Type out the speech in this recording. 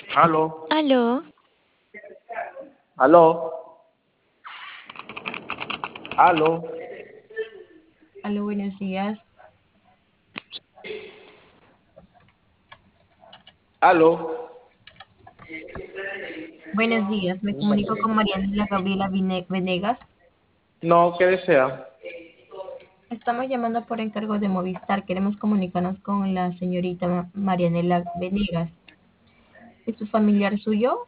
Aló, Aló, aló, aló, Aló, buenos días. aló. Buenos días, me comunico con Marianela Gabriela Venegas. No, ¿qué desea? Estamos llamando por encargo de Movistar. Queremos comunicarnos con la señorita Marianela Venegas. ¿Es su familiar suyo?